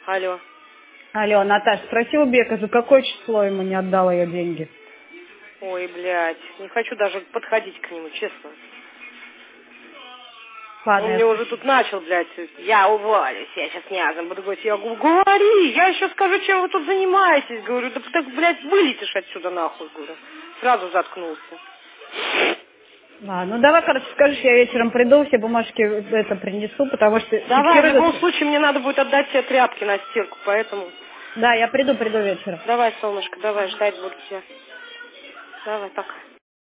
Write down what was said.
Алло. Алло, Наташа, спроси у Бека, за какое число ему не отдала я деньги? Ой, блядь, не хочу даже подходить к нему, честно. Ладно, Он мне уже тут начал, блядь, я уволюсь, я сейчас не буду говорить. Я говорю, говори, я еще скажу, чем вы тут занимаетесь. Говорю, да так, блядь, вылетишь отсюда нахуй, говорю. Сразу заткнулся. Ну давай, короче, скажешь, я вечером приду, все бумажки это принесу, потому что... Давай, в любом случае мне надо будет отдать тебе тряпки на стирку, поэтому... Да, я приду вечером. Давай, солнышко, давай, ждать буду тебя. Давай, пока.